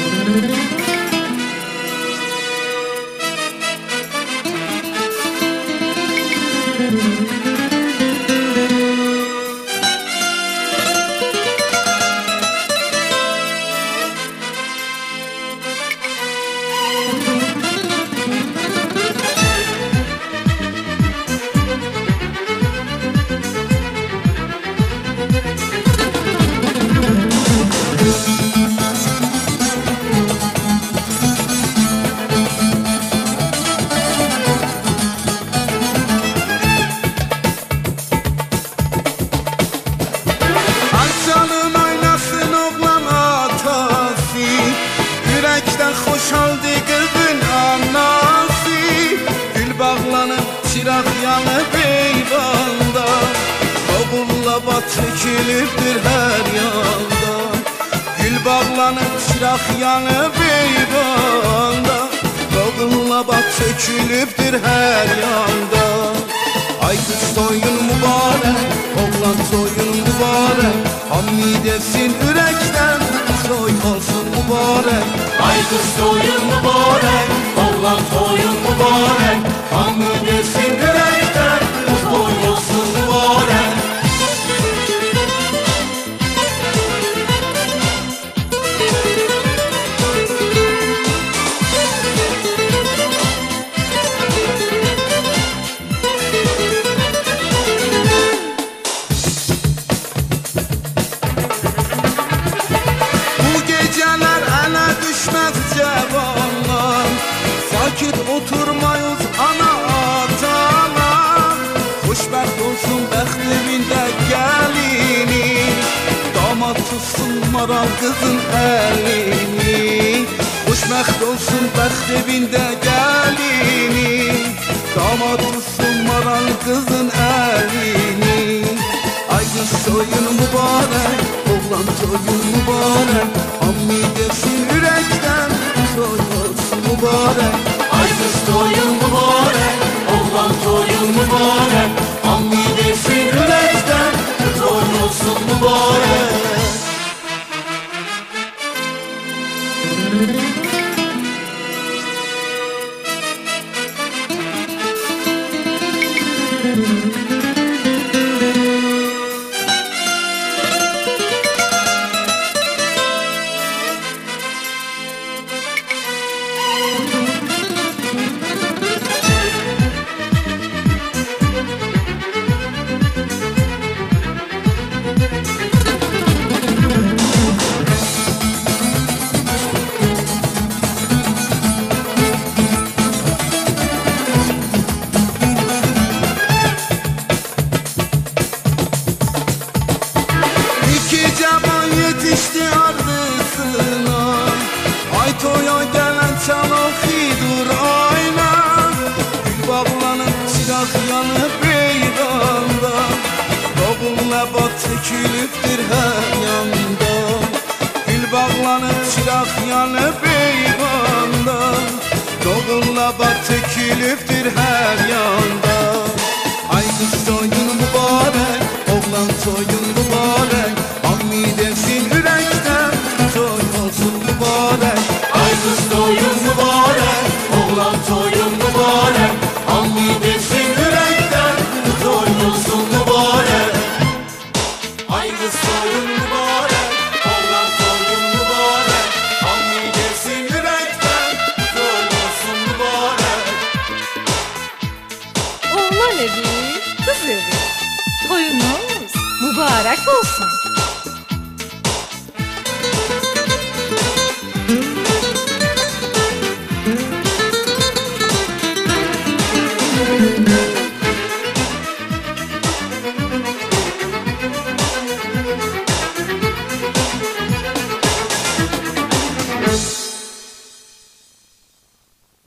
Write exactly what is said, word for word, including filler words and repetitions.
Çıraq yanıb eyvanda, oğulla bat çəkilibdir hər yanda. Gül bağlanıb çıraq yanıb eyvanda, oğulla bat çəkilibdir hər yanda. Ay qız toyun mübarək, oğlan toyun mübarək, hamid etsin ürəkdən, toy olsun mübarək. Ay qız toyun mübarək, oğlan toyun mübarək, hamid etsin ürəkdən, toy olsun mübarək. Sakit oturmayız ana atana, xoşbəxt olsun bəxt evində gəlini, damat tutsun maral qızın əlini. Xoşbəxt olsun bəxt evində gəlini, damat tutsun maral qızın əlini. Ay qız toyun mübarək, oğlan toyun mübarək, hamid etsin ürəkdən, toy olsun mübarək. Ay qız toyun mübarək, oğlan toyun mübarək, hamid etsin ürəkdən, toy olsun mübarək. Yetişti ardısına, ay toya gelen çanağı dur ayna. Gül bağlanıp çıraq yanıb eyranda, oğulla bat çəkilibdir hər yanda. Gül bağlanıp çıraq yanıb eyranda, oğulla bat çəkilibdir hər yanda. Ay qız toyun mübarək, oğlan toyun mübarək, hamid etsin ürəkdən, toy olsun mübarək. Ay qız toyun mübarək, oğlan toyun mübarək, hamid etsin ürəkdən, toy olsun mübarək. Ay qız toyun mübarək, oğlan toyun mübarək, hamid etsin ürəkdən, toy olsun mübarək. Oğlan evi, kız evi, toyunuz mübarək olsun.